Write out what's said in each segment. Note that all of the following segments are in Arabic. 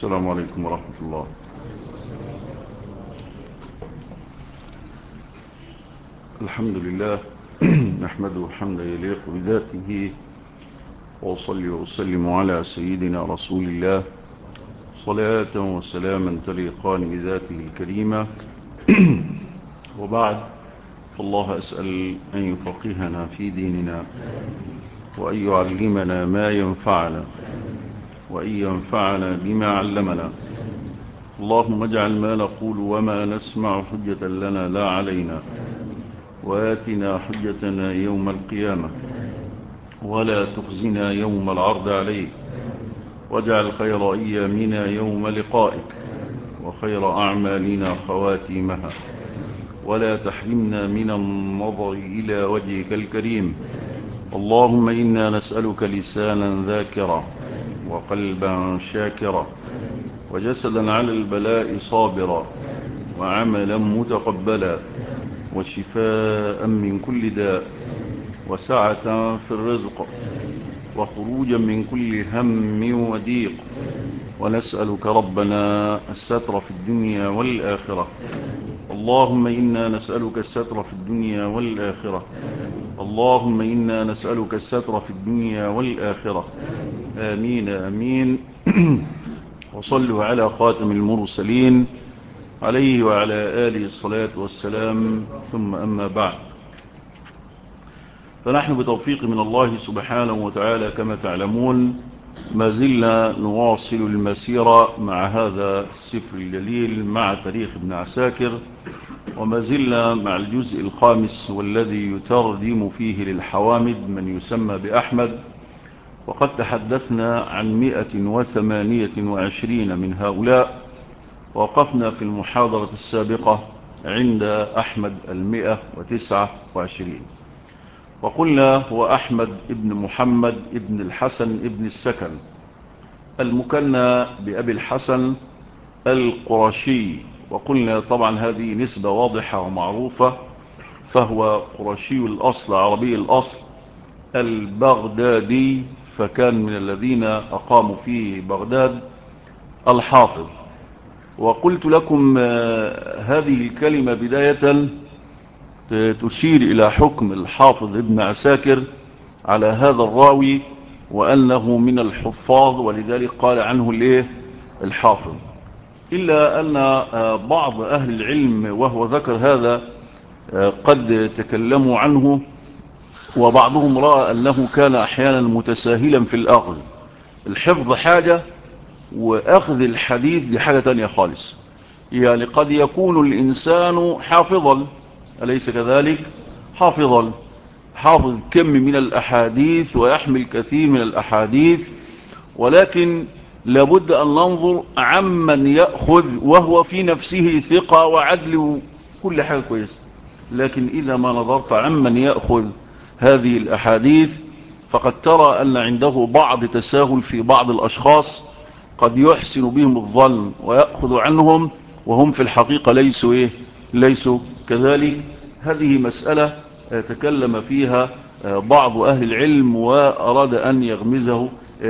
السلام عليكم ورحمة الله. الحمد لله نحمده حمدا يليق بذاته، وأصلي وأسلم على سيدنا رسول الله صلاة وسلاما تليقان بذاته الكريمة. وبعد، فالله أسأل أن يفقهنا في ديننا، وأن يعلمنا ما ينفعنا، وأن ينفعنا بما علمنا. اللهم اجعل ما نقول وما نسمع حجة لنا لا علينا، وآتنا حجتنا يوم القيامة، ولا تخزنا يوم العرض عليك، واجعل خير أيامنا يوم لقائك، وخير أعمالنا خواتيمها، ولا تحرمنا من النظر إلى وجهك الكريم. اللهم إنا نسألك لسانا ذاكرا، وقلبا شاكرا، وجسدا على البلاء صابرا، وعملا متقبلا، وشفاء من كل داء، وسعة في الرزق، وخروجا من كل هم وضيق. ونسألك ربنا الستر في الدنيا والآخرة. اللهم إنا نسألك الستر في الدنيا والآخرة. اللهم إنا نسألك الستر في الدنيا والآخرة. آمين آمين. وصلوا على خاتم المرسلين عليه وعلى آله الصلاة والسلام، ثم أما بعد. فنحن بتوفيق من الله سبحانه وتعالى كما تعلمون ما زلنا نواصل المسيرة مع هذا السفر الجليل، مع تاريخ ابن عساكر، وما زلنا مع الجزء الخامس والذي يترجم فيه للحوامد من يسمى بأحمد. وقد تحدثنا عن 128 من هؤلاء. وقفنا في المحاضرة السابقة عند أحمد 129، وقلنا هو أحمد ابن محمد ابن الحسن ابن السكن، المكنى بأبي الحسن القرشي. وقلنا طبعا هذه نسبة واضحة ومعروفة، فهو قرشي الأصل، عربي الأصل، البغدادي، فكان من الذين أقاموا في بغداد الحافظ. وقلت لكم هذه الكلمة بداية تشير إلى حكم الحافظ ابن عساكر على هذا الراوي، وأنه من الحفاظ، ولذلك قال عنه الحافظ. إلا أن بعض أهل العلم وهو ذكر هذا قد تكلموا عنه، وبعضهم رأى أنه كان أحيانا متساهلا في الأخذ. الحفظ حاجة، وأخذ الحديث دي حاجة تانية خالص. يعني قد يكون الإنسان حافظا، أليس كذلك؟ حافظا، حافظ كم من الأحاديث ويحمل كثير من الأحاديث، ولكن لابد أن ننظر عمن يأخذ وهو في نفسه ثقة وعدل وكل حاجة كويسة. لكن إذا ما نظرت عمن يأخذ هذه الأحاديث، فقد ترى أن عنده بعض تساهل في بعض الأشخاص، قد يحسن بهم الظن ويأخذ عنهم وهم في الحقيقة ليسوا كذلك. هذه مسألة تكلم فيها بعض أهل العلم، وأراد أن يغمزه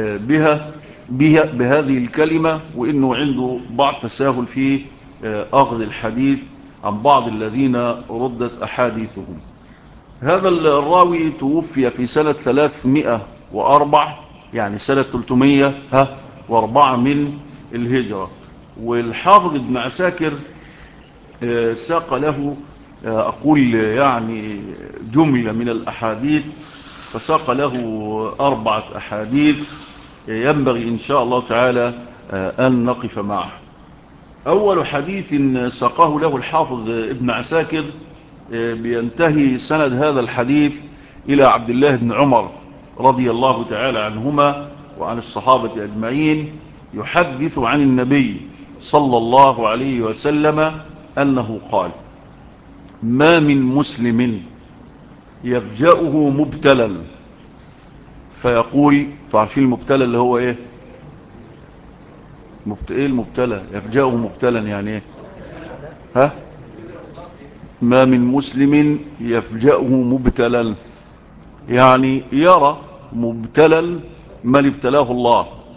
بهذه الكلمة، وإنه عنده بعض تساهل في أخذ الحديث عن بعض الذين ردت أحاديثهم. هذا الراوي توفي في سنة 304، يعني سنة 304 من الهجرة. والحافظ ابن عساكر ساق له أقول يعني جملة من الأحاديث، فساق له 4 أحاديث ينبغي إن شاء الله تعالى أن نقف معه. أول حديث ساقه له الحافظ ابن عساكر بينتهي سند هذا الحديث إلى عبد الله بن عمر رضي الله تعالى عنهما وعن الصحابة أجمعين، يحدث عن النبي صلى الله عليه وسلم أنه قال: ما من مسلم يفجأه مبتلا فيقول، فعارفين المبتلا اللي هو ايه؟ ايه المبتلا؟ يفجأه مبتلا يعني ايه؟ ها؟ ما من مسلم يفجأه مبتلا، يعني يرى مبتلا من ابتلاه الله،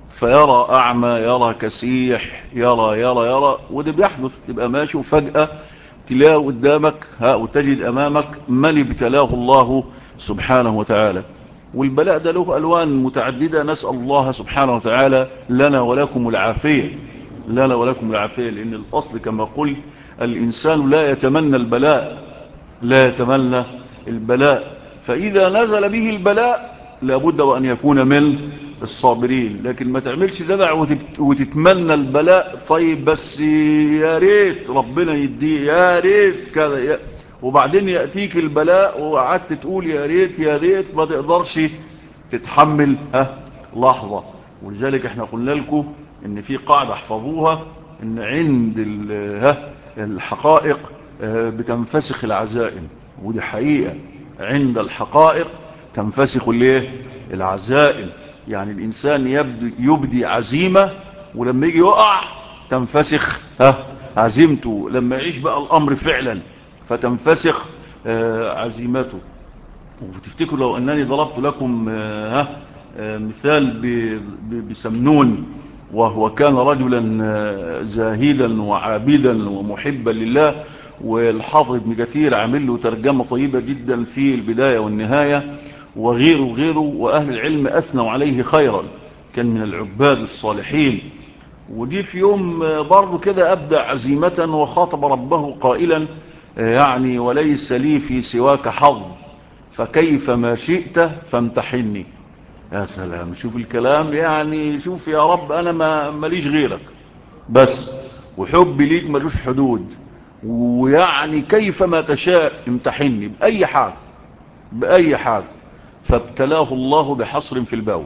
فيرى أعمى، يرى كسيح، يرى وده بيحدث. تبقى ماشي وفجأة تلاقي قدامك وتجد أمامك من ابتلاه الله سبحانه وتعالى. والبلاء ده له ألوان متعددة، نسأل الله سبحانه وتعالى لنا ولكم العافية، لنا ولكم العافية. لأن الأصل كما قلت الإنسان لا يتمنى البلاء، لا يتمنى البلاء، فإذا نزل به البلاء لابد وأن يكون من الصابرين. لكن ما تعملش دلع وتتمنى البلاء. طيب بس يا ريت ربنا يديه، يا ريت كذا، وبعدين يأتيك البلاء وقعدت تقول يا ريت يا ريت، ما تقدرش تتحمل لحظة. ولذلك احنا قلنا لكم ان في قاعدة احفظوها، ان عند الحقائق بتنفسخ العزائم. ودي حقيقة، عند الحقائق تنفسخ العزائم. يعني الإنسان يبدي عزيمة، ولما يجي يقع تنفسخ عزيمته. لما يعيش بقى الأمر فعلا فتنفسخ عزيمته. وتفتكروا لو أنني ضربت لكم مثال بسمنون، وهو كان رجلا زاهدا وعابدا ومحبا لله، والحافظ ابن كثير عامل له ترجمة طيبة جدا في البداية والنهاية، وغيره وأهل العلم أثنوا عليه خيرا، كان من العباد الصالحين. ودي في يوم برضو كده أبدأ عزيمة وخاطب ربه قائلا يعني وليس لي في سواك حظ، فكيف ما شئت فامتحني. يا سلام، شوف الكلام، يعني شوف يا رب أنا ماليش غيرك بس، وحبي ليك ملوش حدود، ويعني كيف ما تشاء امتحني بأي حاجة، بأي حاجة. فابتلاه الله بحصر في البول.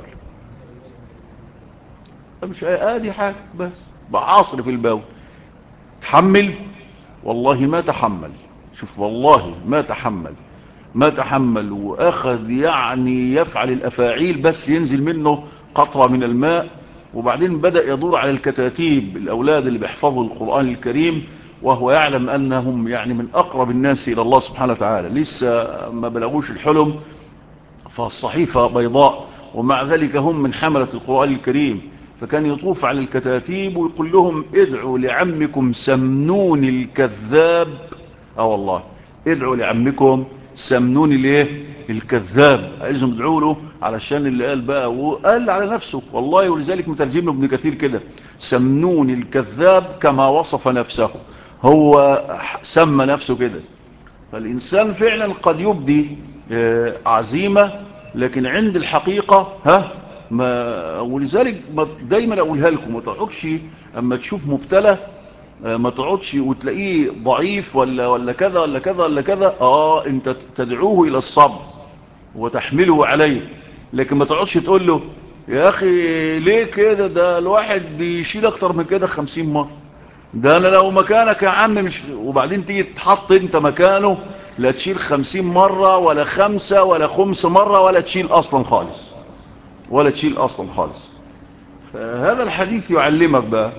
مش ادي حاجة، بس بعصر في البول. تحمل؟ والله ما تحمل. شوف والله ما تحمل واخذ يعني يفعل الافاعيل، بس ينزل منه قطرة من الماء. وبعدين بدأ يدور على الكتاتيب، الاولاد اللي بيحفظوا القرآن الكريم، وهو يعلم انهم يعني من اقرب الناس الى الله سبحانه وتعالى، لسه ما بلغوش الحلم، فالصحيفة بيضاء، ومع ذلك هم من حملة القرآن الكريم. فكان يطوف على الكتاتيب ويقول لهم ادعوا لعمكم سمنون الكذاب. والله ادعوا لعمكم سمنون الكذاب، عايزهم ادعوا له علشان اللي قال بقى، وقال على نفسه والله. ولذلك مترجم له ابن كثير كده، سمنون الكذاب كما وصف نفسه، هو سمى نفسه كده. فالإنسان فعلا قد يبدي عزيمة، لكن عند الحقيقة ولذلك دايما أقولها لكم، ما تقعدش أما تشوف مبتلى ما تقعدش وتلاقيه ضعيف ولا كذا ولا كذا ولا كذا، انت تدعوه إلى الصبر وتحمله عليه. لكن ما تقعدش تقول له يا أخي ليه كده، ده الواحد بيشيل أكتر من كده 50 مرة، ده انا لو مكانك يا عم مش، وبعدين تيجي تحط انت مكانه لا تشيل 50 مرة ولا 5 ولا 5 مرة ولا تشيل اصلا خالص، ولا تشيل اصلا خالص. فهذا الحديث يعلمك بقى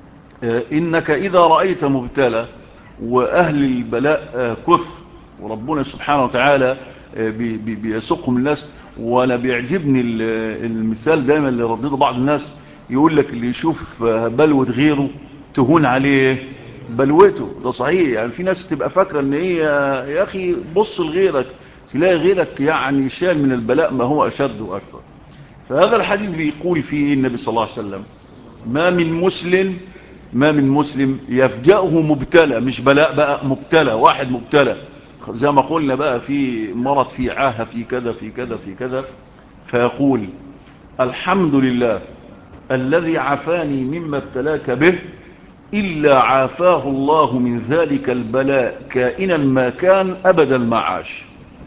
انك اذا رأيت مبتلى واهل البلاء كثر، وربنا سبحانه وتعالى بيسقهم الناس. وانا بيعجبني المثال دايما اللي ردده بعض الناس، يقول لك اللي يشوف بلوة غيره تهون عليه بلوته. ده صحيح، يعني في ناس تبقى فاكرة ان هي يا اخي بص لغيرك، تلاقي غيرك يعني شال من البلاء ما هو اشد واكثر. فهذا الحديث بيقول فيه النبي صلى الله عليه وسلم ما من مسلم يفجأه مبتلى، مش بلاء بقى، مبتلى، واحد مبتلى زي ما قلنا بقى، في مرض، في عاهة، في كذا في كذا في كذا، فيقول الحمد لله الذي عافاني مما ابتلاك به، إلا عافاه الله من ذلك البلاء كائنا ما كان أبدا ما عاش.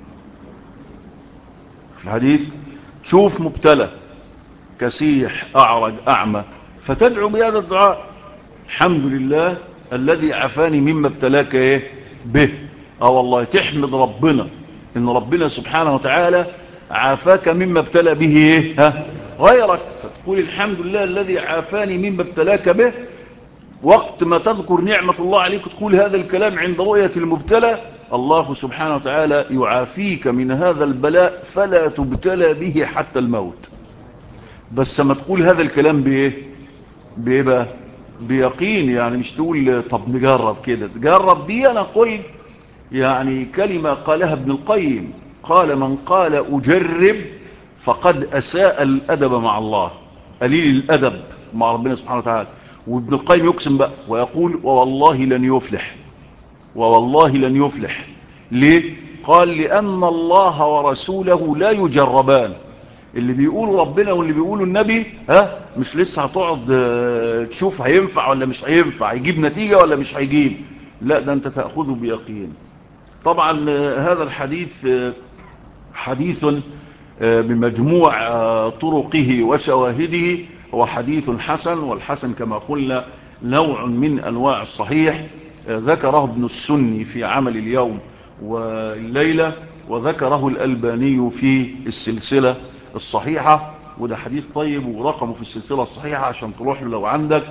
في الحديث تشوف مبتلى كسيح أعرج أعمى، فتدعو بهذا الدعاء الحمد لله الذي عافاني مما ابتلاك به. والله تحمد ربنا إن ربنا سبحانه وتعالى عافاك مما ابتلى به غيرك، فتقول الحمد لله الذي عافاني مما ابتلاك به. وقت ما تذكر نعمة الله عليك تقول هذا الكلام عند رؤية المبتلى، الله سبحانه وتعالى يعافيك من هذا البلاء فلا تبتلى به حتى الموت. بس لما تقول هذا الكلام بايه بقى؟ بيقين. يعني مش تقول طب نجرب كده، تجرب دي انا قلت يعني كلمة قالها ابن القيم، قال من قال أجرب فقد أساء الأدب مع الله، قليل الأدب مع ربنا سبحانه وتعالى. وابن القيم يقسم بقى ويقول ووالله لن يفلح، ووالله لن يفلح. ليه؟ قال لأن الله ورسوله لا يجربان. اللي بيقولوا ربنا واللي بيقولوا النبي مش لسه هتقعد تشوف هينفع ولا مش هينفع، هيجيب نتيجة ولا مش هيجيب. لا، ده انت تأخذه بيقين. طبعا هذا الحديث حديث بمجموع طرقه وشواهده هو حديث حسن، والحسن كما قلنا نوع من أنواع الصحيح. ذكره ابن السني في عمل اليوم والليلة، وذكره الألباني في السلسلة الصحيحة. وده حديث طيب، ورقمه في السلسلة الصحيحة عشان تروح له لو عندك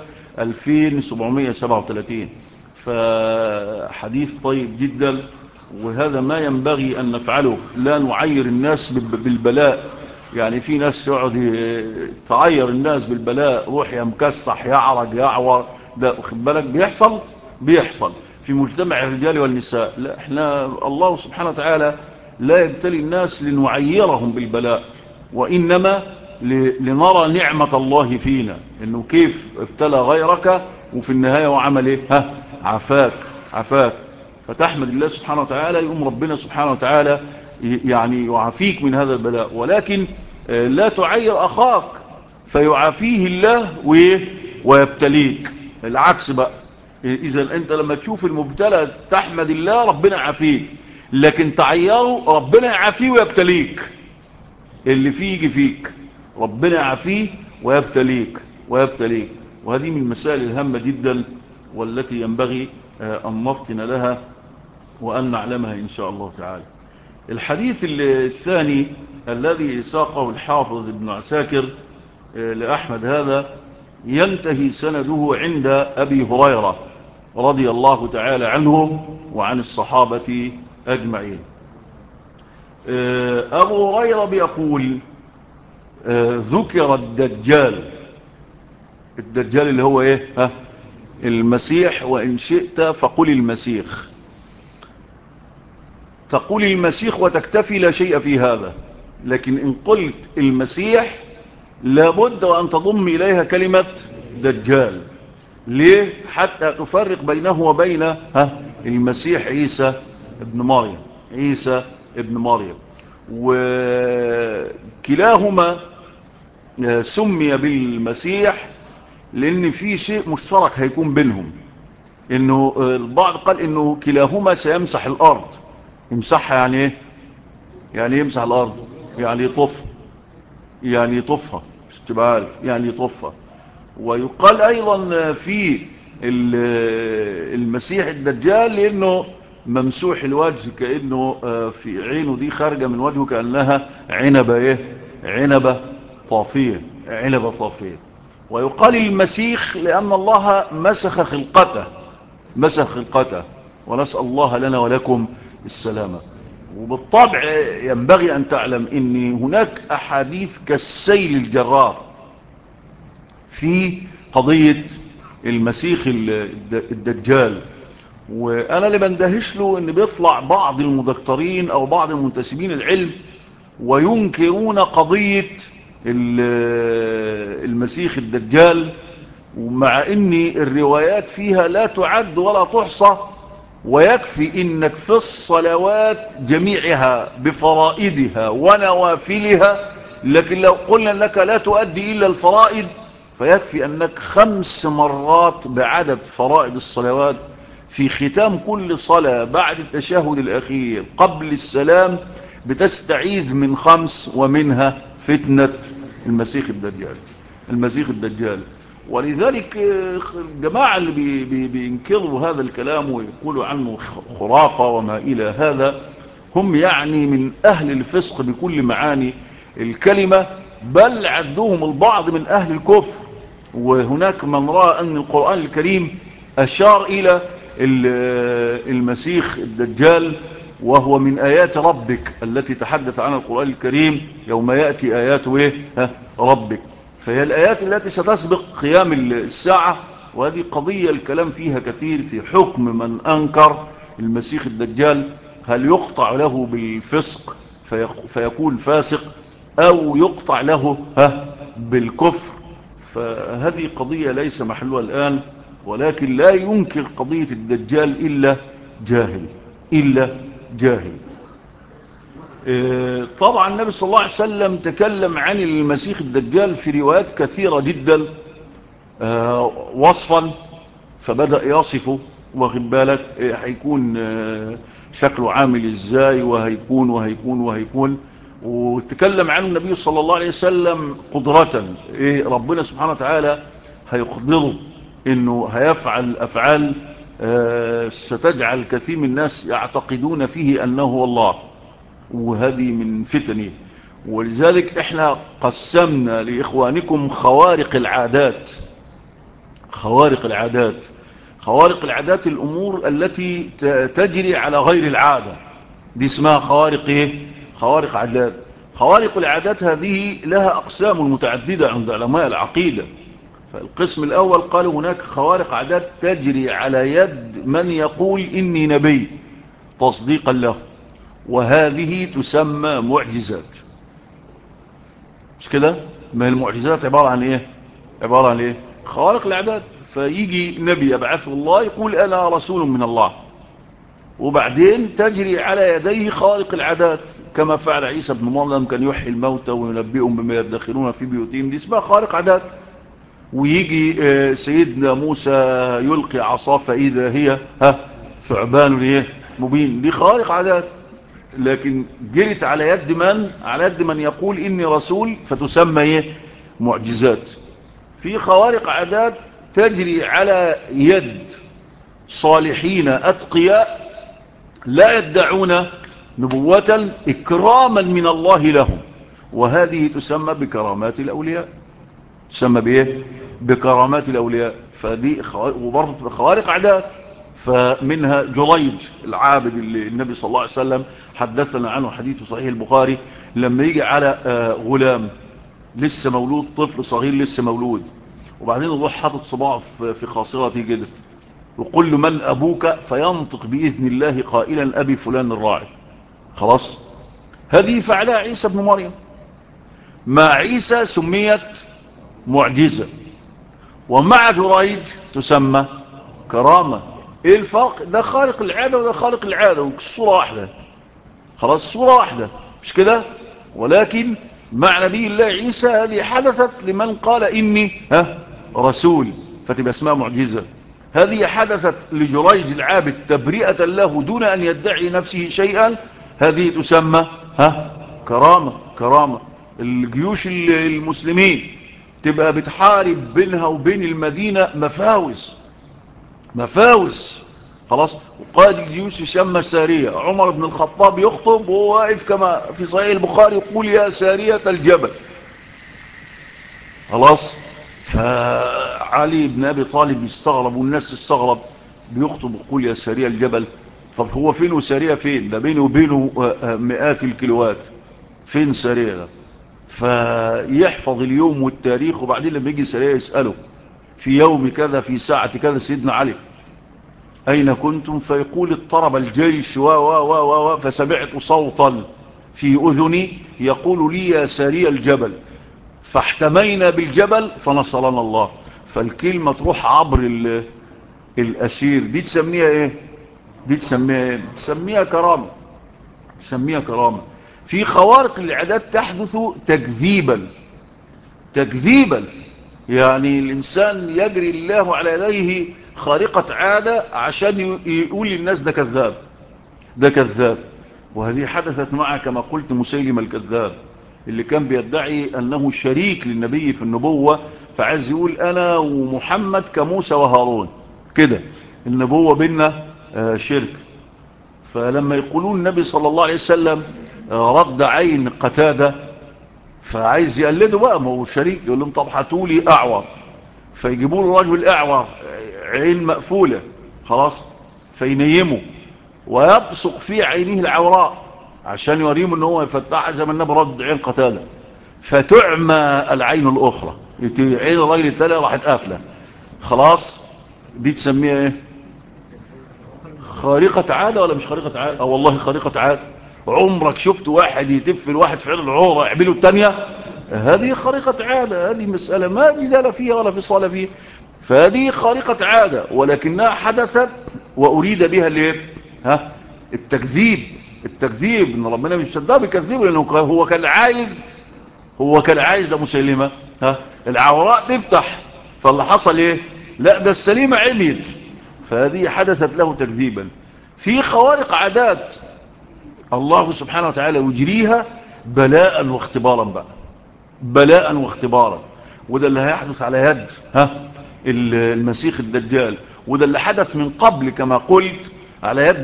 2737. فحديث طيب جدا، وهذا ما ينبغي أن نفعله. لا نعير الناس بالبلاء. يعني في ناس يقعد تعير الناس بالبلاء، روح يا مكسح يعرج يعور، ده واخد بالك بيحصل في مجتمع الرجال والنساء. لا، احنا الله سبحانه وتعالى لا يبتلي الناس لنعيرهم بالبلاء، وإنما لنرى نعمة الله فينا، انه كيف ابتلى غيرك وفي النهاية وعمل ايه؟ عفاك. فتحمد الله سبحانه وتعالى، يقوم ربنا سبحانه وتعالى يعني يعافيك من هذا البلاء. ولكن لا تعير أخاك فيعافيه الله ويبتليك. العكس بقى، إذا أنت لما تشوف المبتلى تحمد الله ربنا يعافيك، لكن تعيره ربنا يعافيه ويبتليك. اللي فيه يجي فيك، ربنا يعافيه ويبتليك. وهذه من المسائل الهامة جدا، والتي ينبغي أن نفطن لها وأن نعلمها إن شاء الله تعالى. الحديث الثاني الذي ساقه الحافظ ابن عساكر لأحمد هذا ينتهي سنده عند أبي هريرة رضي الله تعالى عنه وعن الصحابة أجمعين. أبو هريرة بيقول ذكر الدجال اللي هو ايه؟ المسيح. وإن شئت فقل المسيخ، تقول المسيخ وتكتفي، لا شيء في هذا. لكن إن قلت المسيح لابد وأن تضم إليها كلمة دجال. ليه؟ حتى تفرق بينه وبين المسيح عيسى ابن مريم. وكلاهما سمي بالمسيح لأن في شيء مشترك هيكون بينهم، إنه البعض قال إنه كلاهما سيمسح الأرض. يمسحها يعني إيه؟ يعني يمسح الأرض يعني يطفها، مش تبقى عارف يعني يطفها. ويقال أيضا في المسيح الدجال لأنه ممسوح الوجه، كأنه في عينه دي خارجة من وجهه كأنها عنبة طافية. ويقال المسيخ لأن الله مسخ خلقته، ونسأل الله لنا ولكم السلامة. وبالطبع ينبغي أن تعلم أن هناك أحاديث كالسيل الجرار في قضية المسيخ الدجال. وأنا اللي بندهش له أن بيطلع بعض المدكترين أو بعض المنتسبين العلم وينكرون قضية المسيخ الدجال، ومع أن الروايات فيها لا تعد ولا تحصى. ويكفي إنك في الصلوات جميعها بفرائدها ونوافلها، لكن لو قلنا لك لا تؤدي إلا الفرائد، فيكفي أنك 5 مرات بعدد فرائد الصلوات في ختام كل صلاة بعد التشهد الأخير قبل السلام بتستعيذ من 5، ومنها فتنة المسيخ الدجال. ولذلك الجماعة اللي بينكروا هذا الكلام ويقولوا عنه خرافة وما إلى هذا، هم يعني من أهل الفسق بكل معاني الكلمة، بل عدوهم البعض من أهل الكفر. وهناك من رأى أن القرآن الكريم أشار إلى المسيخ الدجال وهو من آيات ربك التي تحدث عنها القرآن الكريم، يوم يأتي آيات ربك. فهي الآيات التي ستسبق قيام الساعة، وهذه قضية الكلام فيها كثير في حكم من أنكر المسيح الدجال، هل يقطع له بالفسق فيكون فاسق، أو يقطع له بالكفر. فهذه قضية ليس محلها الآن، ولكن لا ينكر قضية الدجال إلا جاهل، إلا جاهل. طبعا النبي صلى الله عليه وسلم تكلم عن المسيح الدجال في روايات كثيرة جدا وصفا، فبدأ يصفه، واخد بالك هيكون شكله عامل ازاي، وهيكون وهيكون وهيكون. وتكلم عنه النبي صلى الله عليه وسلم قدرة، ربنا سبحانه وتعالى هيقدره انه هيفعل افعال ستجعل كثير من الناس يعتقدون فيه انه هو الله، وهذه من فتنه. ولذلك احنا قسمنا لإخوانكم خوارق العادات. خوارق العادات، خوارق العادات الأمور التي تجري على غير العادة، دي اسمها خوارق خوارق عادات. خوارق العادات هذه لها أقسام متعددة عند علماء العقيدة. فالقسم الأول قال هناك خوارق عادات تجري على يد من يقول إني نبي تصديقا له، وهذه تسمى معجزات. مش كده؟ ما المعجزات عبارة عن عبارة عن خوارق العادات. فيجي نبي يبعثه الله يقول أنا رسول من الله، وبعدين تجري على يديه خوارق العادات، كما فعل عيسى بن مريم، كان يحيي الموتى وينبئهم بما يدخرون في بيوتهم، دي اسمها خوارق عادات. ويجي سيدنا موسى يلقي عصاه فإذا هي ثعبان مبين، دي خوارق عادات. لكن جرت على يد من؟ على يد من يقول إني رسول، فتسمى معجزات. في خوارق عادات تجري على يد صالحين أتقياء لا يدعون نبوة إكراما من الله لهم، وهذه تسمى بكرامات الأولياء. تسمى بكرامات الأولياء. فدي وبرضه خوارق عادات. فمنها جريج العابد اللي النبي صلى الله عليه وسلم حدثنا عنه حديث في صحيح البخاري، لما يجي على غلام لسه مولود، طفل صغير لسه مولود، وبعدين يروح حاطط صباعه في خاصرته كده، وقل له من أبوك، فينطق بإذن الله قائلا أبي فلان الراعي. خلاص، هذه فعلها عيسى بن مريم. مع عيسى سميت معجزة، ومع جريج تسمى كرامة. ايه الفرق؟ ده خارق العادة وده خارق العادة، والصورة واحدة. خلاص، صورة واحدة، مش كده؟ ولكن مع نبي الله عيسى هذه حدثت لمن قال إني رسول، فتبقى اسمها معجزة. هذه حدثت لجريج العابد تبرئة له دون أن يدعي نفسه شيئا، هذه تسمى كرامة. كرامة. الجيوش المسلمين تبقى بتحارب بينها وبين المدينة مفاوز، مفاوز. خلاص، وقائد الجيوش يسمى سارية. عمر بن الخطاب يخطب وهو واقف كما في صحيح البخاري يقول يا سارية الجبل. خلاص، فعلي بن أبي طالب يستغرب والناس تستغرب، بيخطب يقول يا سارية الجبل. طب هو فين وسارية فين؟ ده بينه وبينه مئات الكيلوات، فين سارية ده؟ فيحفظ اليوم والتاريخ، وبعدين لما يجي سارية يسأله في يوم كذا في ساعة كذا سيدنا علي أين كنتم؟ فيقول اضطرب الجيش فسمعت صوتا في أذني يقول لي يا ساري الجبل، فاحتمينا بالجبل فنصرنا الله. فالكلمة تروح عبر الأسير. دي تسميها دي تسميها كرامة. تسميها كرامة. في خوارق العادات تحدث تكذيبا. تكذيبا يعني الإنسان يجري الله على يديه خارقة عادة عشان يقول للناس ده كذاب، ده كذاب. وهذه حدثت معه كما قلت مسيلم الكذاب، اللي كان بيدعي أنه شريك للنبي في النبوة، فعايز يقول أنا ومحمد كموسى وهارون كده، النبوة بيننا شرك. فلما يقولون النبي صلى الله عليه وسلم رد عين قتادة، فعايز يقلده بقى، ما هو شريك، يقول لهم طب هاتولي أعور، فيجيبوا له رجل أعور عين مقفولة، خلاص، فينيمه ويبصق في عينيه العوراء عشان يوريهم ان هو يفتح، زي ما النبي رد عين قتادة، فتعمى العين الأخرى. عين الراجل التاني راحت قافله. خلاص، دي تسميها ايه؟ خارقة عادة ولا مش خارقة عادة؟ والله خارقة عادة. عمرك شفت واحد يتف الواحد في عين العورة يعمله التانية؟ هذه خارقة عادة. هذه مسألة ما جدال فيها ولا فصال فيها. فهذه خارقة عادة، ولكنها حدثت وأريد بها الايه؟ التكذيب. التكذيب ان ربنا مش ده بيكذبه، لانه هو كان عايز ده مسلمة العوراء تفتح. فاللي حصل ايه؟ لا، ده السليمة عميت. فهذه حدثت له تكذيبا. في خوارق عادات الله سبحانه وتعالى يجريها بلاء واختبارا بقى، بلاء واختبارا. وده اللي هيحدث على يد المسيح الدجال، وده اللي حدث من قبل كما قلت على يد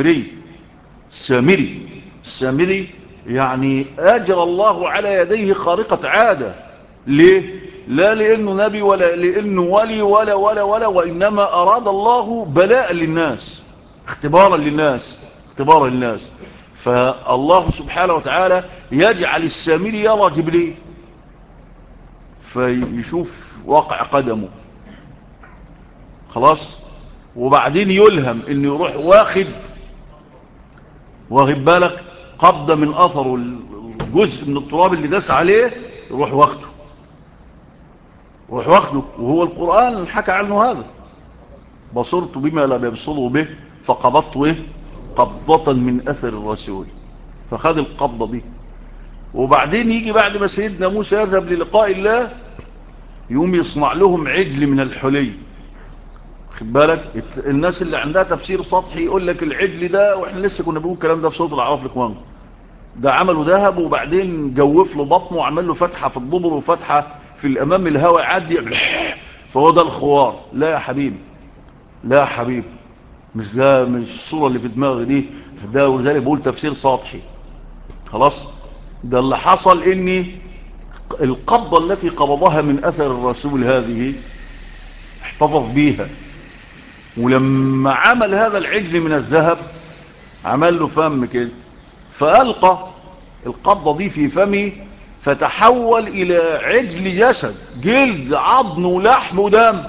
السامري. يعني أجر الله على يديه خارقة عادة. ليه؟ لا لأنه نبي ولا لأنه ولي ولا وإنما أراد الله بلاء للناس، اختبارا للناس. فالله سبحانه وتعالى يجعل السامري يرى جبريل فيشوف واقع قدمه. خلاص، وبعدين يلهم انه يروح واخد بالك قبضة من اثره، الجزء من التراب اللي داس عليه يروح واخده. وهو القرآن حكى عنه هذا: بصرت بما لا يبصروا به فقبضت قبضة من اثر الرسول. فخد القبضة دي. وبعدين يجي بعد ما سيدنا موسى يذهب للقاء الله، يقوم يصنع لهم عجل من الحلي. خد بالك الناس اللي عندها تفسير سطحي يقول لك العجل ده، واحنا لسه كنا بنقول الكلام ده في سورة الاعراف لاخواننا، ده عمله ذهب وبعدين جوف له بطنه وعمل له فتحه في الضبر وفتحه في الامام، الهواء يعدي فهو ده الخوار. لا يا حبيبي، لا يا حبيبي، مش ده، مش الصوره اللي في دماغي دي. ده ولذلك بقول تفسير سطحي. خلاص، ده اللي حصل ان القبضه التي قبضها من اثر الرسول هذه احتفظ بيها. ولما عمل هذا العجل من الذهب عمل له فم كده، فألقى القبضة دي في فمه، فتحول إلى عجل جسد، جلد عظم ولحم ودم،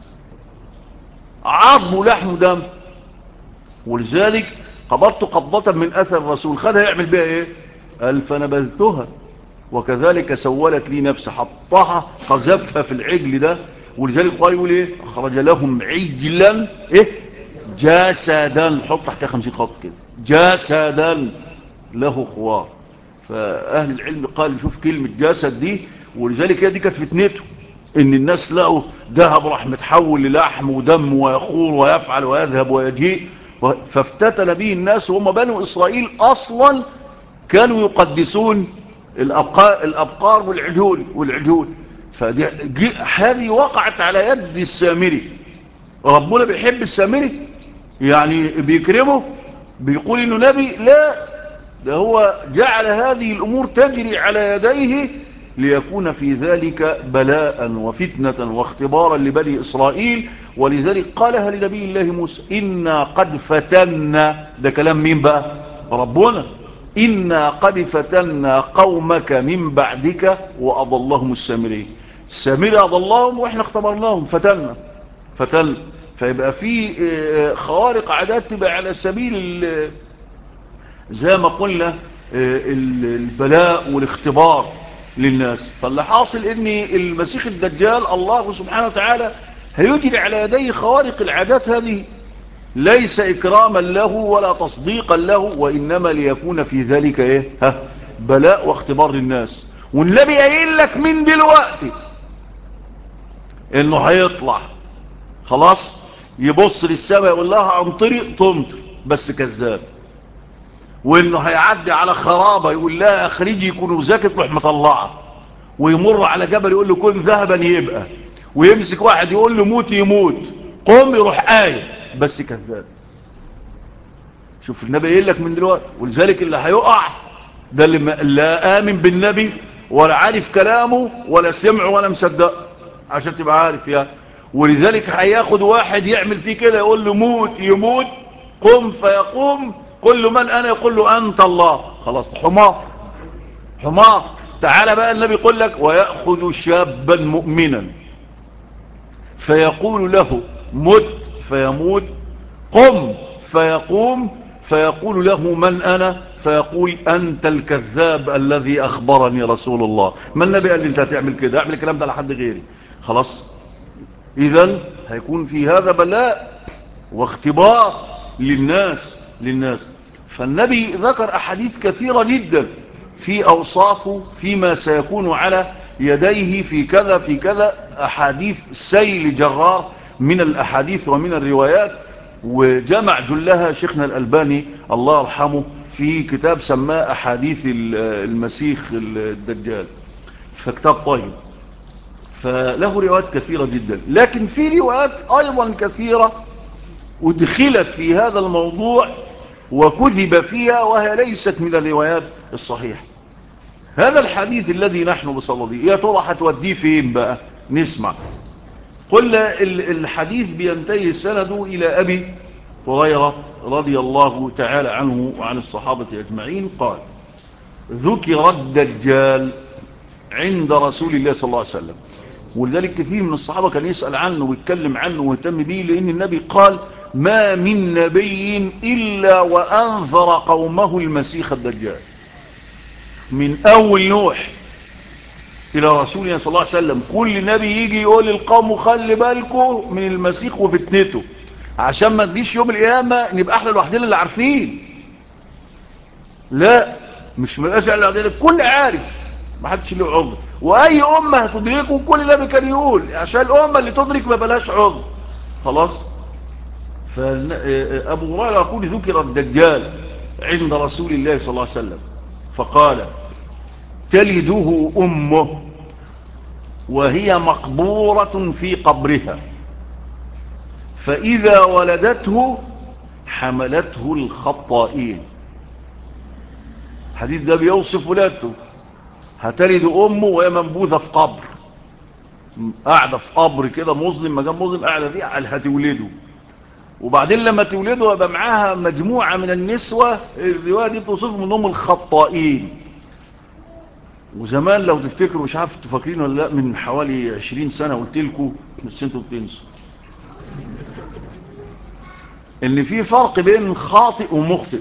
عظم ولحم ودم. ولذلك قبضت قبضة من أثر الرسول. خدها يعمل بها إيه؟ قال فنبذتها وكذلك سولت لي نفسي. حطها قذفها في العجل ده. ولذلك قال يقول إيه؟ أخرج لهم عجلا جسدا، حط تحتها 50 خط كده، جسدا له خوار. فأهل العلم قال شوف كلمة جسد دي، ولذلك هي دي كانت فتنته، ان الناس لقوا ذهب راح متحول للحم ودم ويخور ويفعل ويذهب ويجيء. فافتتن به الناس، وهم بنو إسرائيل أصلا كانوا يقدسون الأبقار والعجول. هذه وقعت على يد السامري. ربنا بيحب السامري، يعني بيكرمه، بيقول انه نبي؟ لا، ده هو جعل هذه الامور تجري على يديه ليكون في ذلك بلاء وفتنة واختبارا لبني اسرائيل. ولذلك قالها لنبي الله موسى: إنا قد فتنا. ده كلام مين بقى؟ ربنا. إنا قد فتنا قومك من بعدك وأضلهم السامري أضلهم وإحنا اختبرناهم فتنا. فيبقى في خوارق عادات تبقى على سبيل زي ما قلنا البلاء والاختبار للناس. فاللي حاصل ان المسيح الدجال الله سبحانه وتعالى هيجري على يديه خوارق العادات هذه، ليس إكراما له ولا تصديقا له، وإنما ليكون في ذلك بلاء واختبار للناس. والنبي قايل لك من دلوقتي انه هيطلع خلاص يبص للسماء يقول لها امطري تمطر، بس كذاب. وانه هيعدي على خرابة يقول لها اخرجي يكونوا زكي تروح مطلعه. ويمر على جبل يقول له كن ذهبا يبقى. ويمسك واحد يقول له موت يموت، قوم يروح بس كذاب. شوف النبي قايل لك من دلوقتي. ولذلك اللي هيقع ده اللي لا آمن بالنبي ولا عارف كلامه ولا سمعه ولا مصدق، عشان تبقى عارف ولذلك هياخد واحد يعمل فيه كده يقول له موت يموت، قم فيقوم، قل له من أنا؟ يقول له أنت الله. خلاص، حمار. تعالى بقى النبي يقول لك ويأخذ شابا مؤمنا فيقول له مت فيموت، قم فيقوم، فيقول له من أنا؟ فيقول أنت الكذاب الذي أخبرني رسول الله. ما النبي قال لي أنت هتعمل كده، أعمل الكلام ده لحد غيري. خلاص، إذن هيكون في هذا بلاء واختبار للناس. فالنبي ذكر أحاديث كثيرة جدا في أوصافه فيما سيكون على يديه في كذا في كذا، أحاديث سيل جرار من الأحاديث ومن الروايات، وجمع جلها شيخنا الألباني الله يرحمه في كتاب سماه أحاديث المسيح الدجال، فكتاب طيب. فله روايات كثيرة جدا، لكن في روايات أيضا كثيرة أدخلت في هذا الموضوع وكذب فيها وهي ليست من الروايات الصحيحة. هذا الحديث الذي نحن بصدده يا ترى هتوديه فين بقى؟ نسمع. قلنا الحديث بينتهي سنده إلى أبي هريرة رضي الله تعالى عنه وعن الصحابة أجمعين قال: ذكر الدجال عند رسول الله صلى الله عليه وسلم. ولذلك كثير من الصحابة كان يسأل عنه ويتكلم عنه ويهتم به، لأن النبي قال: ما من نبي إلا وأنذر قومه المسيح الدجال. من أول نوح إلى رسول الله صلى الله عليه وسلم كل نبي يجي يقول للقوم خلي بالكم من المسيح وفتنته، عشان ما تجيش يوم القيامة نبقى احنا لوحدنا اللي عارفين. لا، مش مبقاش احنا لوحدنا، الكل عارف، ما حدش له عذر. واي امه هتدركه كل نبي كان يقول عشان الامه اللي تدرك ما بلاش عذر. خلاص. فابو هريره يقول: ذكر الدجال عند رسول الله صلى الله عليه وسلم فقال: تلده امه وهي مقبورة في قبرها، فإذا ولدته حملته الخطائين. الحديث ده بيوصف ولادته، هتلد أمه وهي منبوذة في قبر، قاعدة في قبر كده مظلم، مكان مظلم قاعدة فيه، هتولده. وبعدين لما تولده يبقى معاها مجموعة من النسوة، الرواية دي بتوصفهم انهم الخطائين. وزمان لو تفتكروا، مش عارف انتوا فاكرين ولا لا، من حوالي 20 سنة قلت لكم بس انتوا بتنسوا ان في فرق بين خاطئ ومخطئ.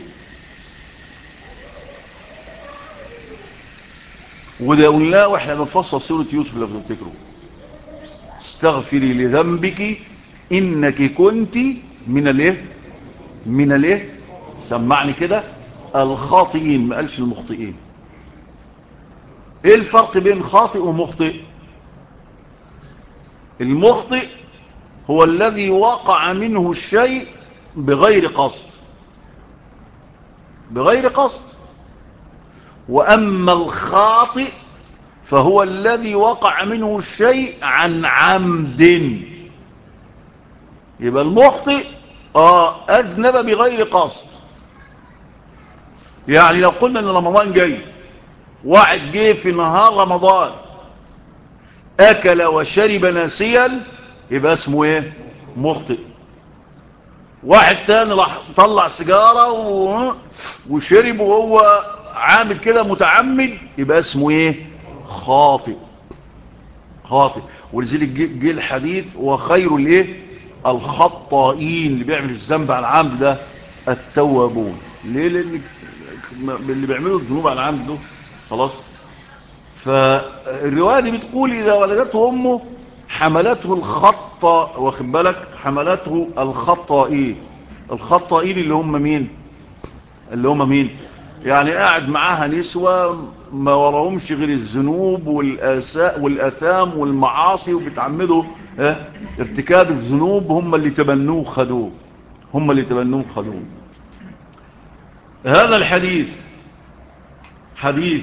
وده قلناه واحنا بنفصل سورة يوسف لو تفتكروا: استغفري لذنبك انك كنت من الايه، من الايه، سمعني كده، الخاطئين، ما قالش المخطئين. ايه الفرق بين خاطئ ومخطئ؟ المخطئ هو الذي وقع منه الشيء بغير قصد، بغير قصد. وأما الخاطئ فهو الذي وقع منه الشيء عن عمد. يبقى المخطئ أذنب بغير قصد. يعني لو قلنا ان رمضان جاي، واحد جه في نهار رمضان أكل وشرب ناسيا، يبقى اسمه ايه؟ مخطئ. واحد تاني راح طلع سيجارة وشرب وهو عامل كده متعمد، يبقى اسمه ايه؟ خاطئ. خاطئ. ولذلك جه الحديث: وخير الايه؟ الخطائين، اللي بيعمل الذنب على العمد ده التوابون. ليه؟ لان اللي بيعملوا الذنوب على العمد ده خلاص. فالرواية دي بتقول: إذا ولدته أمه حملته الخطة، واخد بالك، حملته الخطائين. الخطائين اللي هم مين؟ اللي هم مين؟ يعني قاعد معاها نسوة ما وراهمش غير الذنوب والآثام والمعاصي، وبتعمدوا ارتكاب الذنوب، هم اللي تبنوه خدوه، هم اللي تبنوه خدوه. هذا الحديث حديث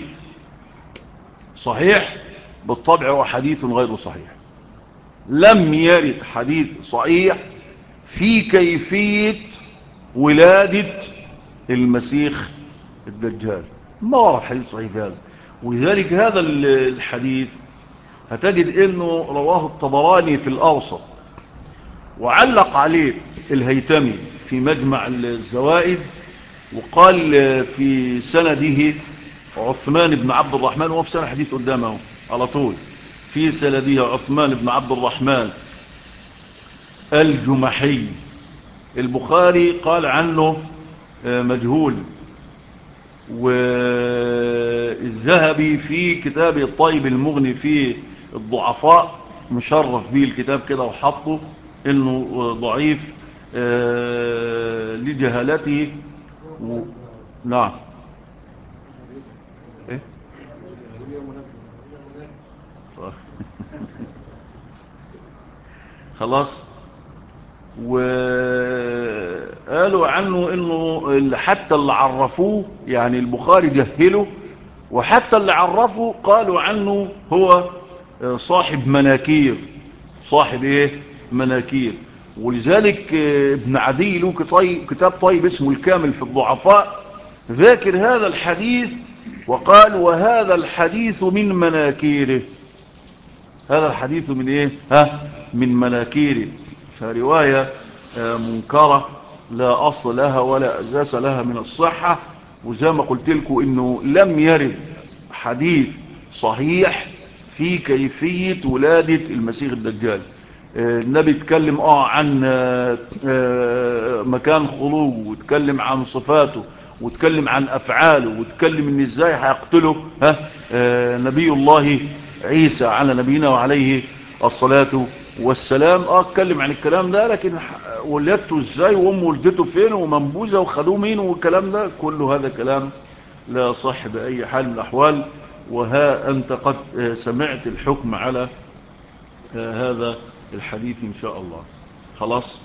صحيح بالطبع، وحديث غير صحيح. لم يرد حديث صحيح في كيفية ولادة المسيح الدجال، ما ورد حديث صحيح في هذا. ولذلك هذا الحديث هتجد انه رواه الطبراني في الأوسط، وعلق عليه الهيتمي في مجمع الزوائد، وقال في سنده عثمان بن عبد الرحمن، وهو في سنة حديث قدامه على طول، في سندها عثمان بن عبد الرحمن الجمحي. البخاري قال عنه مجهول، والذهبي في كتابه الطيب المغني في الضعفاء مشرف به الكتاب كده وحطه انه ضعيف لجهالته نعم. ايه خلاص. وقالوا عنه انه حتى اللي عرفوه يعني البخاري جهله، وحتى اللي عرفوه قالوا عنه هو صاحب مناكير. صاحب ايه؟ مناكير. ولذلك ابن عدي له كتاب طيب اسمه الكامل في الضعفاء، ذاكر هذا الحديث وقال وهذا الحديث من مناكيره. هذا الحديث من ايه؟ من مناكيره. فرواية منكرة لا أصل لها ولا أساس لها من الصحة. وزي ما قلت لكم إنه لم يرد حديث صحيح في كيفية ولادة المسيح الدجال. النبي اتكلم عن مكان خروجه، واتكلم عن صفاته، واتكلم عن أفعاله، واتكلم إن إزاي هيقتله نبي الله عيسى على نبينا وعليه الصلاة والسلام. اتكلم عن الكلام ده، لكن ولدته ازاي وامه ولدته فين ومنبوذه وخدوه مين والكلام ده كله هذا كلام لا صح بأي حال من الأحوال. وها أنت قد سمعت الحكم على هذا الحديث إن شاء الله. خلاص.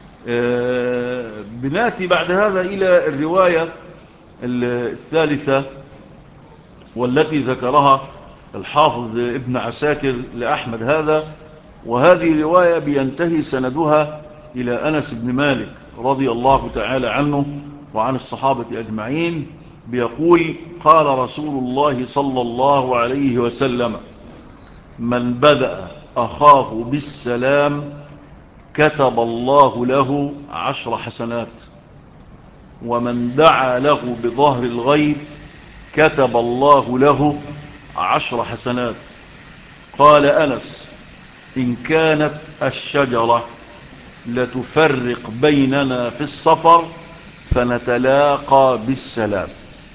بناتي بعد هذا إلى الرواية الثالثة والتي ذكرها الحافظ ابن عساكر لأحمد هذا، وهذه رواية بينتهي سندها إلى أنس بن مالك رضي الله تعالى عنه وعن الصحابة أجمعين. بيقول قال رسول الله صلى الله عليه وسلم من بدأ أخاه بالسلام كتب الله له 10 حسنات، ومن دعا له بظهر الغيب كتب الله له 10 حسنات. قال أنس إن كانت الشجرة لتفرق بيننا في السفر فنتلاقى بالسلام.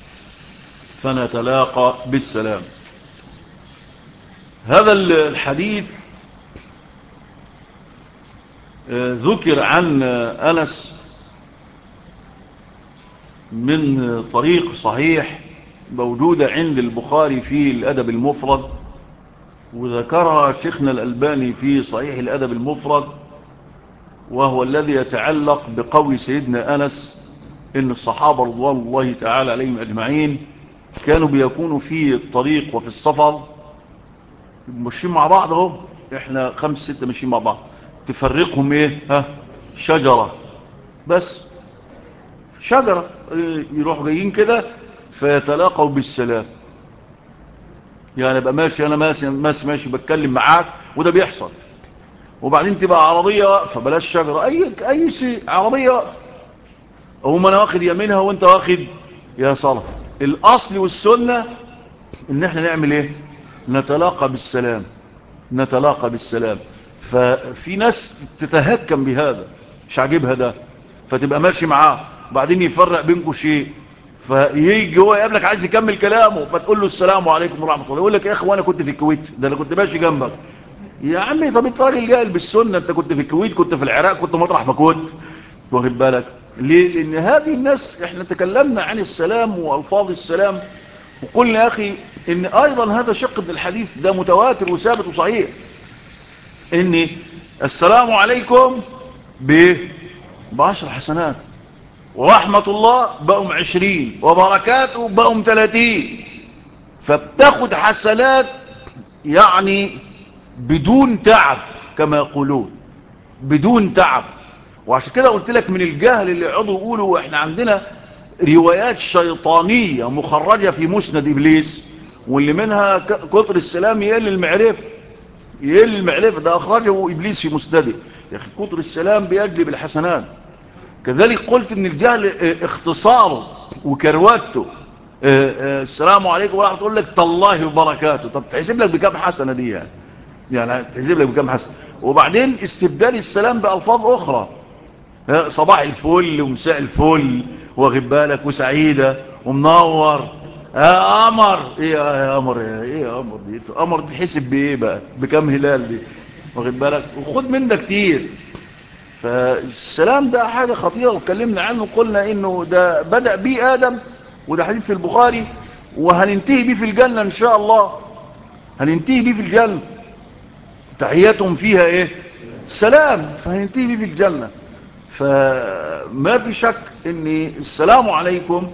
فنتلاقى بالسلام. هذا الحديث ذكر عن أنس من طريق صحيح موجودة عند البخاري في الأدب المفرد، وذكرها شيخنا الألباني في صحيح الأدب المفرد، وهو الذي يتعلق بقول سيدنا أنس إن الصحابة رضوان الله تعالى عليهم أجمعين كانوا بيكونوا في الطريق وفي السفر ماشيين مع بعض اهو، احنا 5 6 ماشيين مع بعض، تفرقهم ايه؟ شجرة بس، شجرة يروحوا جايين كده فيتلاقوا بالسلام. يعني ابقى ماشي انا ماشي بتكلم معاك وده بيحصل، وبعدين تبقى عربية واقفة، بلاش شجرة، اي شيء، عربية واقفة هم انا واخد يمينها وانت واخد يا صلاة. الاصل والسنة ان احنا نعمل ايه؟ نتلاقى بالسلام. نتلاقى بالسلام. ففي ناس تتهكم بهذا، مش عاجبها ده، فتبقى ماشي معاه وبعدين يفرق بينكم شيء، فيجي هو يقابلك عايز يكمل كلامه فتقول له السلام عليكم ورحمة الله، يقول لك يا اخي وانا كنت في الكويت، ده انا كنت ماشي جنبك. يا عمي طب انت راجل جاهل بالسنة، انت كنت في الكويت، كنت في العراق، كنت مطرح ما كنت، واخد بالك ليه؟ لان هذه الناس احنا تكلمنا عن السلام والفاظ السلام، وقلنا يا اخي ان ايضا هذا شق من الحديث ده متواتر وثابت وصحيح، ان السلام عليكم ب10 حسنات، ورحمة الله بقوا 20، وبركاته بقوا 30، فبتاخد حسنات يعني بدون تعب كما يقولون، بدون تعب. وعشان كده قلت لك من الجهل اللي يقعدوا يقولوا احنا عندنا روايات شيطانية مخرجة في مسند إبليس، واللي منها كتر السلام يقل المعرفة، يقل المعرفة، ده أخرجه إبليس في مسنده. يا أخي كتر السلام بيجلب الحسنات. كذلك قلت ان الجهل اختصاره وكروته، السلام عليكم ورحمة، تقول لك تالله وبركاته. طب تحسب لك بكام حسنة دي يعني تحسب لك بكام حسنة. وبعدين استبدال السلام بألفاظ أخرى، صباح الفل ومساء الفل، واخد بالك، وسعيدة ومنور. قمر ايه يا قمر، ايه يا قمر دي، قمر تحسب بايه بقى، بكام هلال دي، واخد بالك، وخد من ده كتير. فالسلام ده حاجة خطيرة، واتكلمنا عنه، قلنا انه ده بدأ بيه آدم، وده حديث في البخاري، وهننتهي بيه في الجنة ان شاء الله، هننتهي بيه في الجنة. تحياتهم فيها ايه؟ سلام. فهننتهي بيه في الجنة. فما في شك ان السلام عليكم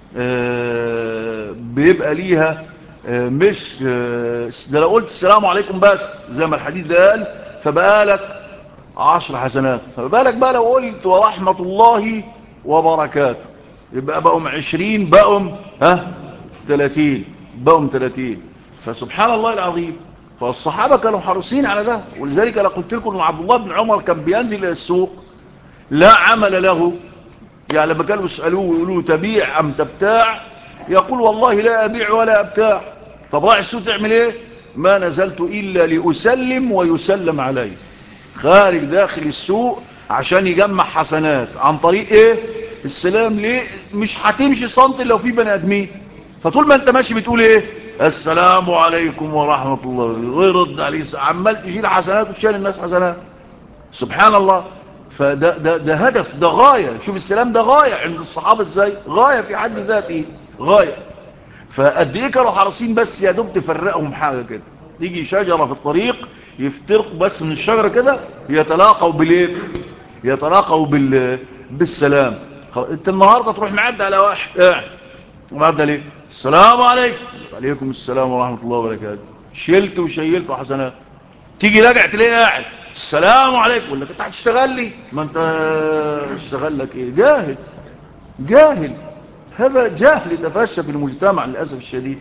بيبقى ليها مش ده لو قلت السلام عليكم بس زي ما الحديث ده قال فبقى لك 10 حسنات، فبالك بقى لو قلت ورحمة الله وبركاته، يبقى بقوا 20، بقوا 30، بقوا 30. فسبحان الله العظيم. فالصحابة كانوا حريصين على ده، ولذلك أنا قلت لكم أن عبد الله بن عمر كان بينزل إلى السوق لا عمل له، يعني لما كانوا يسألوه ويقولوا تبيع أم تبتاع، يقول والله لا أبيع ولا أبتاع. طب رايح السوق تعمل إيه؟ ما نزلت إلا لأسلم ويسلم علي. خارج داخل السوق عشان يجمع حسنات عن طريق ايه؟ السلام. ليه؟ مش هتمشي سنتي لو في بني ادمين، فطول ما انت ماشي بتقول ايه؟ السلام عليكم ورحمة الله، ويرد عليه عمال تشيل حسنات وتشيل الناس حسنات. سبحان الله. فده هدف، ده غاية. شوف السلام ده غاية عند الصحابة ازاي، غاية في حد ذاته، غاية. فقد ايه كانوا حريصين بس يا دوب تفرقهم حاجة كده، تيجي شجرة في الطريق يفترقوا بس من الشجرة كده، يتلاقوا بالايه؟ يتلاقوا بالسلام. انت النهاردة تروح معدي على واحد قاعد، معدي عليه السلام عليكم، وعليكم السلام ورحمة الله وبركاته، شلت وشيلت وحسنات. تيجي راجع تلاقيه قاعد السلام عليكم، يقول لك انت هتشتغل لي؟ ما انت اشتغل لك ايه؟ جاهل، جاهل. هذا جهل تفشى في المجتمع للأسف الشديد.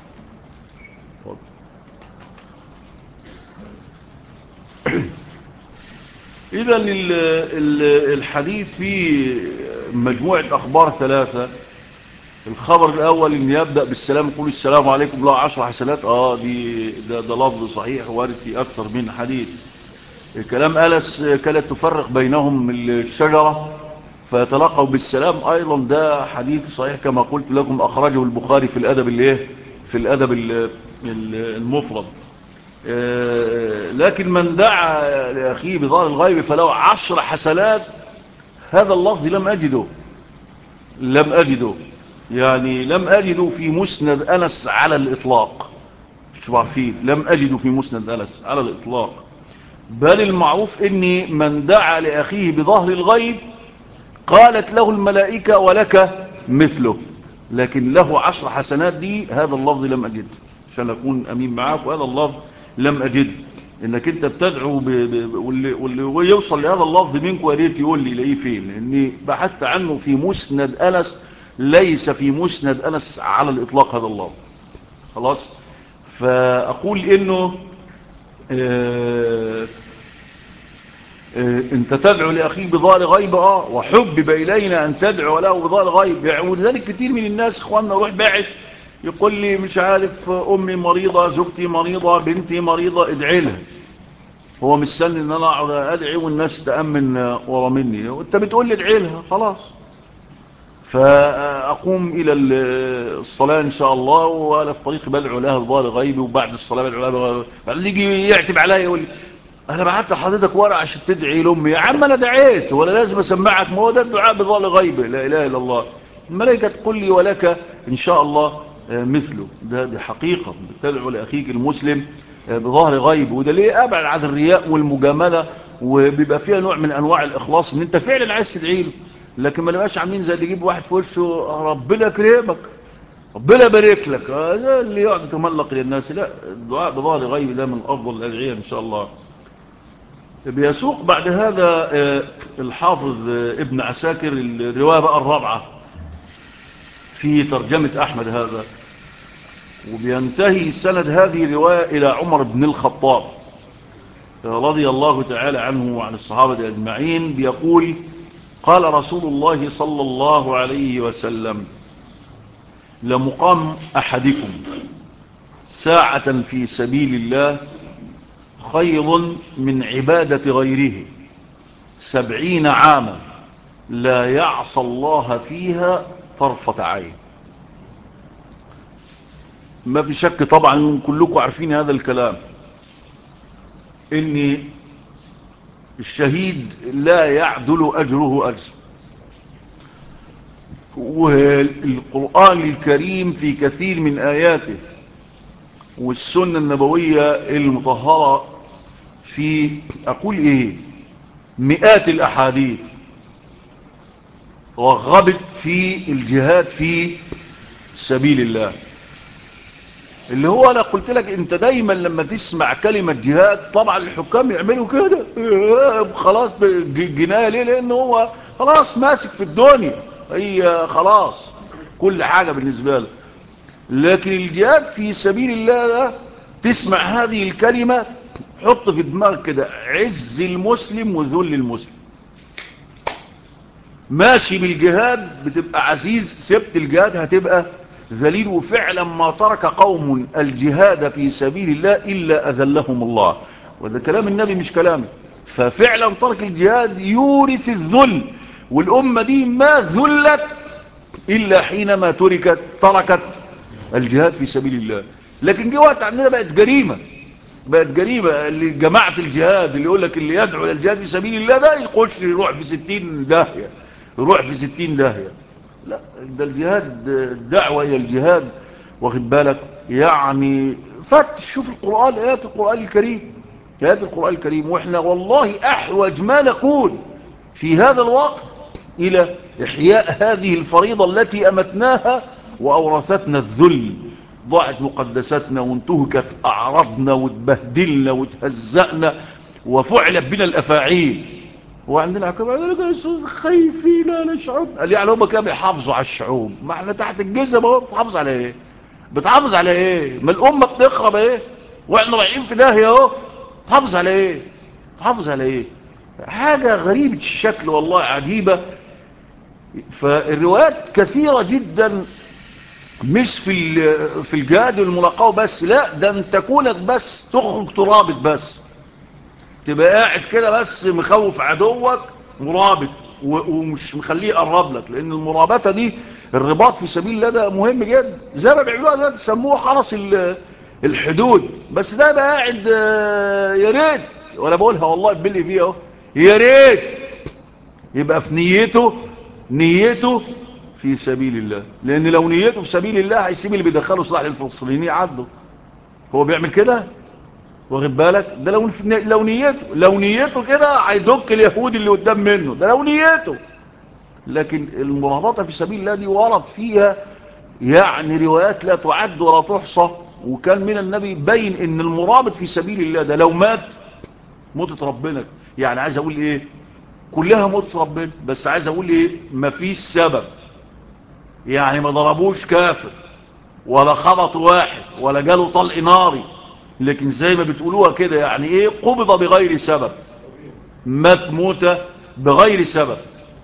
إذا الحديث فيه مجموعة أخبار ثلاثة. الخبر الأول إن يبدأ بالسلام، يقول السلام عليكم لا 10 حسنات. ده لفظ صحيح وارد في أكثر من حديث. كلام أنس كانت تفرق بينهم الشجرة فيتلقوا بالسلام، أيضا ده حديث صحيح كما قلت لكم، أخرجه البخاري في الأدب في الأدب المفرد. لكن من دعا لأخيه بظهر الغيب فله 10 حسنات، هذا اللفظ لم أجده، لم أجده، يعني لم أجده في مسند أنس على الإطلاق. شو عارفين، لم أجده في مسند أنس على الإطلاق. بل المعروف إني من دعا لأخيه بظهر الغيب قالت له الملائكة ولك مثله، لكن له 10 حسنات دي هذا اللفظ لم أجده، عشان أكون أمين معاك، وهذا اللفظ لم أجده. إنك أنت بتدعو واللي يوصل لهذا اللفظ منك وريت يقول لي لاقيه فين، لأني بحثت عنه في مسند أنس، ليس في مسند أنس على الإطلاق هذا اللفظ. خلاص. فأقول إنه آه انت تدعو لأخيك بظهر غيب، وحبب إلينا أن تدعو له بظهر غيب. يعني ولذلك كتير من الناس اخواننا روح بعد يقول لي مش عارف أمي مريضة، زوجتي مريضة، بنتي مريضة، ادعي لها. هو مستني ان انا اقعد ادعي والناس تأمن ورا مني، وانت بتقول لي ادعي لها خلاص. فأقوم إلى الصلاة إن شاء الله، وأنا في طريقي بدعو لها بظهر غيبي، وبعد الصلاة بدعو لها بظهر غيبي. بعدين يجي يعتب عليا يقول لي أنا بعت لحضرتك ورقة عشان تدعي لأمي. يا عم أنا دعيت، ولا لازم أسمعك؟ ما هو ده الدعاء بظهر غيبي، لا إله إلا الله. الملائكة تقول لي ولك إن شاء الله مثله. دي حقيقة تدعو لأخيك المسلم بظهر غيب، وده ليه أبعد عن الرياء والمجاملة، وبيبقى فيها نوع من أنواع الإخلاص إن أنت فعلا عايز تدعي له. لكن ما نبقاش عاملين زي اللي يجيب واحد في وشه ربنا يكرمك، ربنا يبارك لك، ده اللي يقعد يتملق للناس. لا، الدعاء بظهر غيب ده من افضل الادعيه ان شاء الله. بيسوق بعد هذا الحافظ ابن عساكر الروايه بقى الرابعه في ترجمه احمد هذا، وبينتهي سند هذه الروايه الى عمر بن الخطاب رضي الله تعالى عنه وعن الصحابه اجمعين. بيقول قال رسول الله صلى الله عليه وسلم لمقام أحدكم ساعة في سبيل الله خير من عبادة غيره 70 عاما لا يعصى الله فيها طرفة عين. ما في شك طبعا كلكم عارفين هذا الكلام، ان الشهيد لا يعدل أجره أجر. والقرآن الكريم في كثير من آياته والسنة النبوية المطهرة في أقول إيه مئات الأحاديث رغبت في الجهاد في سبيل الله. اللي هو أنا قلت لك أنت دايما لما تسمع كلمة جهاد طبعا الحكام يعملوا كده خلاص جناية. ليه؟ لأنه هو خلاص ماسك في الدنيا، هي خلاص كل حاجة بالنسبة له. لكن الجهاد في سبيل الله ده تسمع هذه الكلمة حط في دماغك كده عز المسلم وذل المسلم. ماشي بالجهاد بتبقى عزيز، سبت الجهاد هتبقى ذليل. وفعلا ما ترك قوم الجهاد في سبيل الله إلا أذلهم الله، وده كلام النبي مش كلامي. ففعلا ترك الجهاد يورث الذل، والأمة دي ما ذلت إلا حينما تركت الجهاد في سبيل الله. لكن جه وقت عندنا بقت جريمة، بقت جريمة. اللي جماعة الجهاد اللي يقول لك اللي يدعو للجهاد في سبيل الله ده يخش يروح في 60 داهية، يروح في 60 داهية. لا، ده الجهاد الدعوة إلى الجهاد واخد بالك يعني. فتش شوف القرآن، آيات القرآن الكريم، آيات القرآن الكريم. وإحنا والله أحوج ما نكون في هذا الوقت إلى إحياء هذه الفريضة التي أمتناها وأورثتنا الذل. ضاعت مقدساتنا وانتهكت أعراضنا واتبهدلنا واتهزأنا وفعلت بنا الأفاعيل. وعندنا عقاب خايفين على الشعوب. قال يعني هم كانوا بيحافظوا على الشعوب، ما احنا تحت الجزء ما هو بتحافظ على ايه؟ بتحافظ على ايه؟ ما الأمة بتخرب ايه؟ واحنا رايحين في داهية اهو. بتحافظ على ايه؟ بتحافظ على ايه؟ حاجة غريبة الشكل والله عجيبة. فالروايات كثيرة جدا، مش في الجهاد والملاقاة بس، لا ده انت كونك بس تخرج ترابط بس، تبقى قاعد كده بس مخوف عدوك مرابط ومش مخليه يقرب لك. لان المرابطة دي الرباط في سبيل الله ده مهم جدا، زي ما بيعملوها دلوقتي يسموه حرس الحدود. بس ده بقى قاعد يا ريت، وانا بقولها والله ببلي فيها اهو، يا ريت يبقى في نيته في سبيل الله. لان لو نيته في سبيل الله هيسيب اللي بيدخلوا سلاح للفلسطينيين يعدوا. هو بيعمل كده واخد بالك؟ ده لو نيته كده هيدك اليهود اللي قدام منه، ده لو نيته. لكن المرابطه في سبيل الله دي ورد فيها يعني روايات لا تعد ولا تحصى. وكان من النبي بين ان المرابط في سبيل الله ده لو مات موتة ربنا. يعني عايز اقول ايه؟ كلها موتة ربنا، بس عايز اقول ايه؟ مفيش سبب. يعني ما ضربوش كافر ولا خبط واحد ولا جاله طلق ناري، لكن زي ما بتقولوها كده يعني ايه؟ قبض بغير سبب، مات موتة بغير سبب.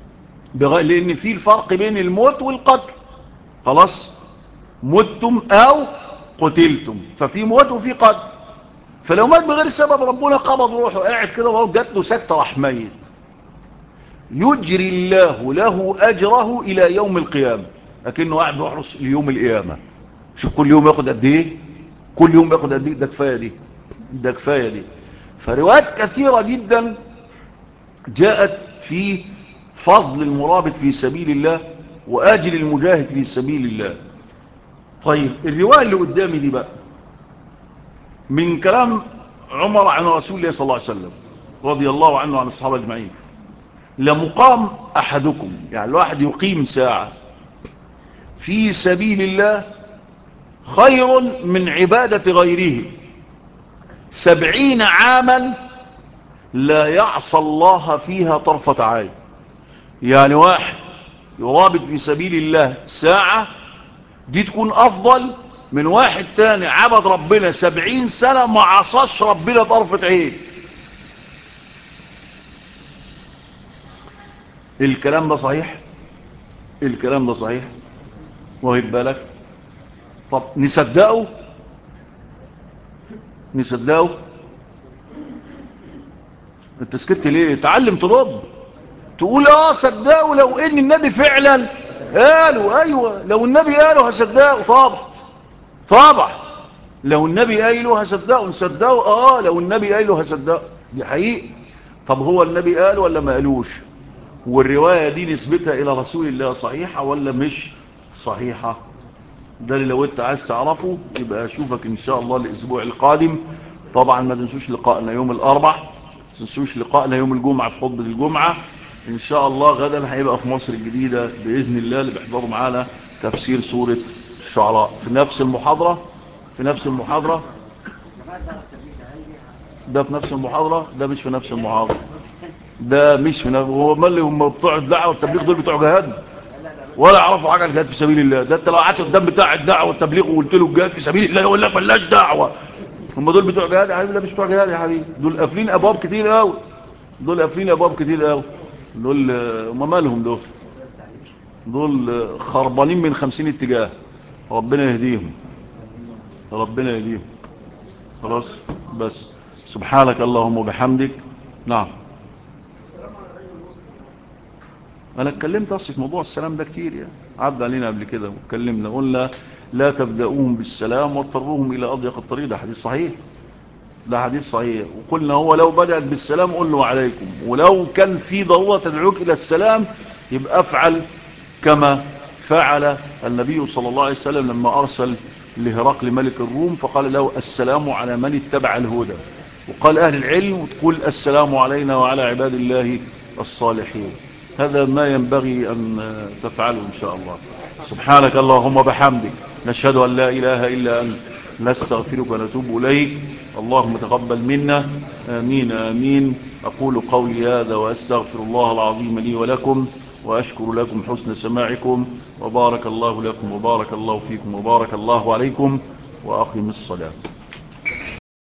لان في الفرق بين الموت والقتل. خلاص، متم او قتلتم، ففي موت وفي قتل. فلو مات بغير سبب ربنا قبض روحه، قاعد كده وهو جات له سكته راح ميت. يجري الله له اجره الى يوم القيامه، لكنه قاعد بيحرس ليوم القيامه. شوف كل يوم ياخد قد ايه، كل يوم ياخد قد ايه. ده كفايه دي، ده كفايه دي. فروايات كثيره جدا جاءت في فضل المرابط في سبيل الله واجر المجاهد في سبيل الله. طيب الروايه اللي قدامي دي بقى من كلام عمر عن رسول الله صلى الله عليه وسلم رضي الله عنه وعن الصحابه اجمعين. لمقام احدكم، يعني الواحد يقيم ساعه في سبيل الله خير من عبادة غيره 70 عاما لا يعصى الله فيها طرفة عين. يعني واحد يرابط في سبيل الله ساعة دي تكون أفضل من واحد تاني عبد ربنا 70 سنة ما عصاش ربنا طرفة عين. الكلام ده صحيح، الكلام ده صحيح واخد بالك. طب نصدقه؟ نصدقه؟ انت سكت ليه؟ تعلم ترد، تقول صدقه لو ان النبي فعلا قالوا. ايوه لو النبي قاله هصدقه طبعا. طبعا لو النبي قاله هصدقه. نصدقه لو النبي قاله هصدقه، دي حقيقة. طب هو النبي قال ولا ما قالوش؟ والرواية دي نسبتها الى رسول الله صحيحة ولا مش صحيحة؟ ده اللي لو انت عايز تعرفه يبقى اشوفك ان شاء الله الاسبوع القادم. طبعا ما تنسوش لقائنا يوم الاربع، ما تنسوش لقائنا يوم الجمعة في خطبة الجمعة ان شاء الله. غدا هيبقى في مصر الجديدة باذن الله اللي بيحضروا معانا تفسير سورة الشعراء في نفس المحاضرة. في نفس المحاضرة. ده في نفس المحاضرة، ده مش في نفس المحاضرة، ده مش في نفس. هو ما اللي هم بتوع الدعوة والتبليغ دول بتوع جهاد ولا يعرفوا حاجه عن الجهاد في سبيل الله؟ ده انت لو قعدت قدام بتاع الدعوه والتبليغ وقلت له الجهاد في سبيل الله يقول لك مالناش دعوه. هم دول بتوع جهاد يا حبيبي؟ لا مش بتوع جهاد يا حبيبي، دول قافلين ابواب كتير قوي. دول قافلين ابواب كتير قوي. دول هم مالهم دول؟ دول خربانين من 50 اتجاه. ربنا يهديهم، ربنا يهديهم. خلاص بس. سبحانك اللهم وبحمدك. نعم. انا اتكلمت اصلا في موضوع السلام ده كتير، يعني عدى علينا قبل كده واتكلمنا قلنا لا تبدأوهم بالسلام واضطروهم الى اضيق الطريق. ده حديث صحيح، ده حديث صحيح. وقلنا هو لو بدأت بالسلام قل له عليكم، ولو كان في ضرورة تدعوك الى السلام يبقى افعل كما فعل النبي صلى الله عليه وسلم لما ارسل لهرقل ملك الروم فقال له السلام على من اتبع الهدى. وقال اهل العلم وتقول السلام علينا وعلى عباد الله الصالحين. هذا ما ينبغي أن تفعله إن شاء الله. سبحانك اللهم بحمدك، نشهد أن لا إله إلا أنت، نستغفرك ونتوب إليك. اللهم تقبل منا. آمين آمين. أقول قولي هذا وأستغفر الله العظيم لي ولكم، وأشكر لكم حسن سماعكم، وبارك الله لكم وبارك الله فيكم وبارك الله عليكم، وأقم الصلاة.